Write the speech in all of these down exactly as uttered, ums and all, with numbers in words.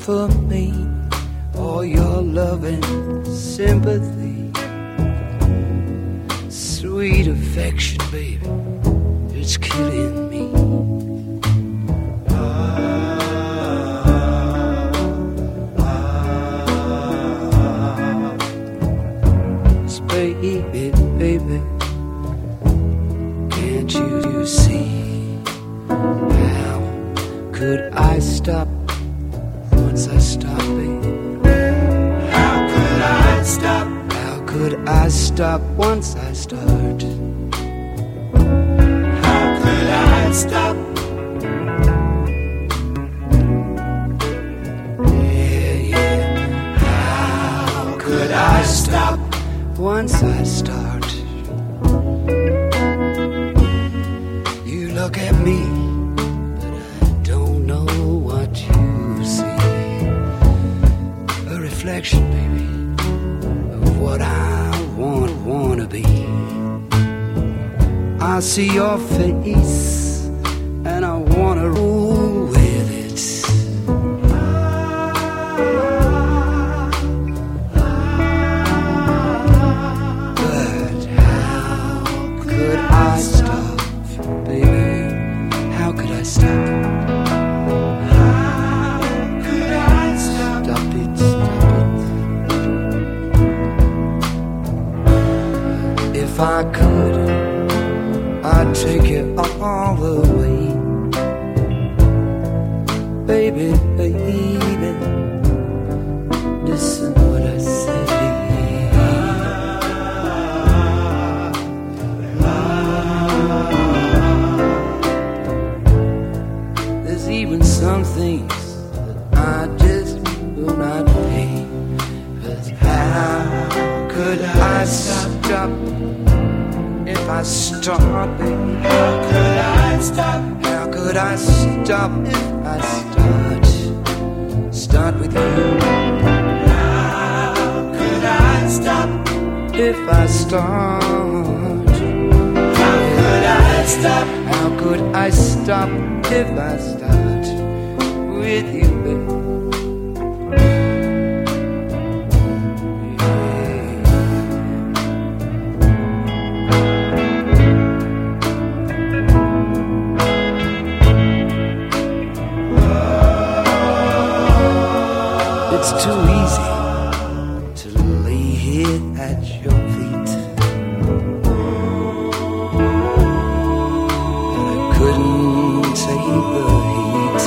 offer me all your love and sympathy, sweet affection, baby, it's killing me. Baby, baby, can't you see? How could I stop once I stop, baby? How could I stop? How could I stop once I start? How could I stop? Yeah, yeah. How could I stop once I start? You look at me, but I don't know what you see. A reflection, baby, of what I want, wanna be. I see your face, and I wanna roll with it. I stop, baby. How could I stop? How could I stop? Stop it, stop it. If I could, I'd take you all the way, baby, baby. Listen what I say. Even some things that I just will not pay. But how could I stop if I start, baby? How could I stop? How could I stop if I start? Start with you. How could I stop if I start? How could I stop? How could I stop if I start with you, baby? It's too easy to lay here at your feet, but I couldn't take the heat.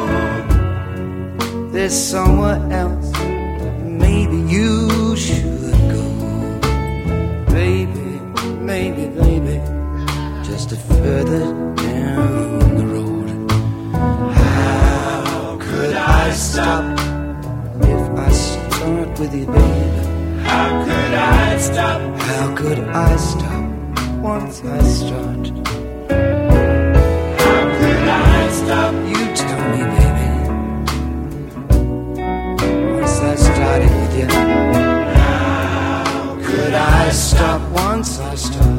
There's somewhere else, maybe you should go, baby, maybe, baby, just a further down the road. How could I stop if I start with you, baby? How could I stop? How could I stop once I start? How could I stop? You tell me, baby. Once I started with you, how could I stop once I start?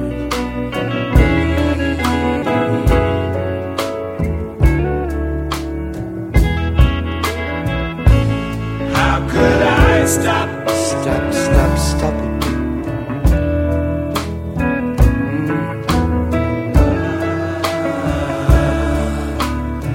Stop, stop, stop, stop it. Mm.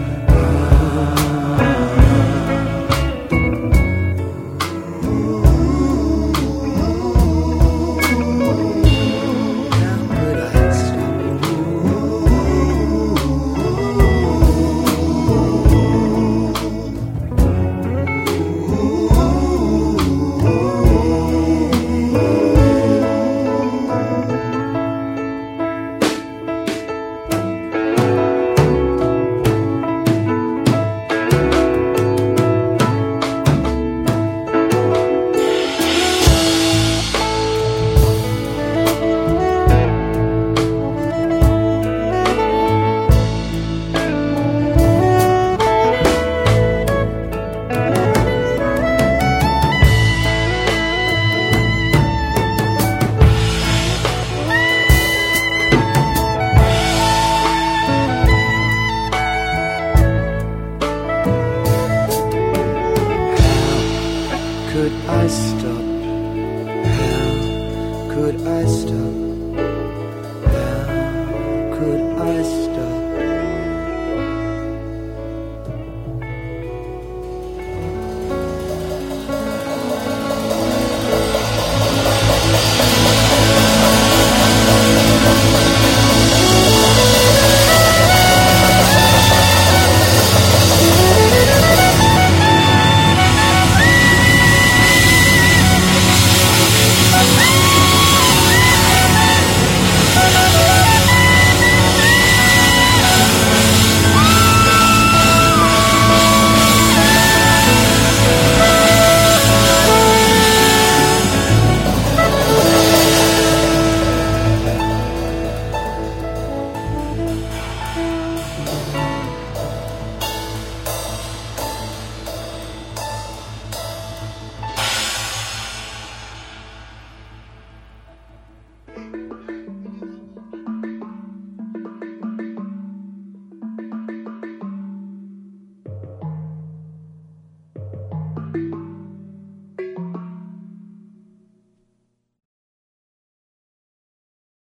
could I stop?